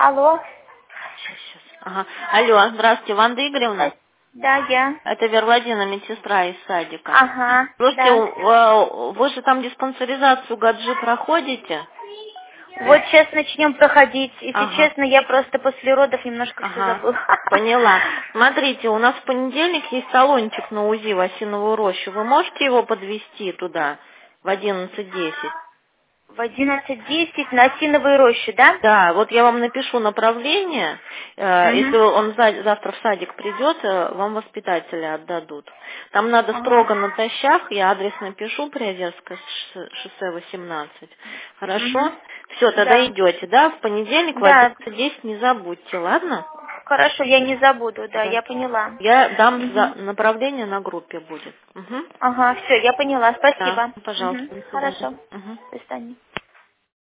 Алло. Сейчас. Ага. Алло, здравствуйте, Ванда Игоревна. Да, я. Это Вера Владимировна, медсестра из садика. Ага, Слушайте, да. вы же там диспансеризацию ГАДЖИ проходите? Вот сейчас начнем проходить. Если Ага. честно, я просто после родов немножко все Ага, забыла. поняла. Смотрите, у нас в понедельник есть талончик на УЗИ в Осиновую рощу. Вы можете его подвезти туда в 11:10? В 11:10 на Осиновой роще, да? Да, вот я вам напишу направление. Если Угу. он завтра в садик придет, вам воспитатели отдадут. Там надо Ага. строго натощак, я адрес напишу, Приозерское шоссе 18. Хорошо? Угу. Все, тогда Да. идете, да? В понедельник в Да. 11:10 не забудьте, ладно? Хорошо, я не забуду, да, Да. я поняла. Я дам Угу. направление на группе будет. Угу. Ага, все, я поняла, Да, спасибо. пожалуйста, Угу. до свидания. Хорошо. Угу. До свидания.